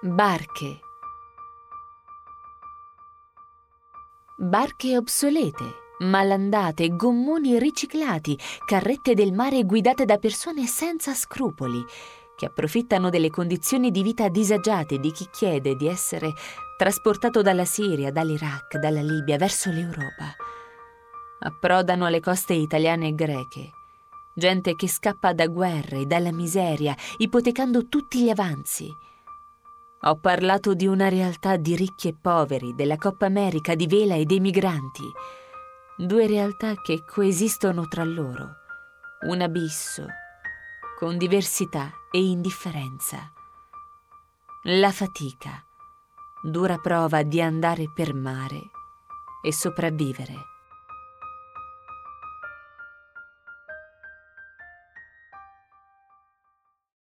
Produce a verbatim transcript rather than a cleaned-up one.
Barche. Barche obsolete, malandate, gommoni riciclati, carrette del mare guidate da persone senza scrupoli, che approfittano delle condizioni di vita disagiate di chi chiede di essere trasportato dalla Siria, dall'Iraq, dalla Libia verso l'Europa. Approdano alle coste italiane e greche. Gente che scappa da guerre, dalla miseria, ipotecando tutti gli avanzi. Ho parlato di una realtà di ricchi e poveri, della Coppa America, di Vela e dei migranti. Due realtà che coesistono tra loro. Un abisso, con diversità e indifferenza. La fatica, dura prova di andare per mare e sopravvivere.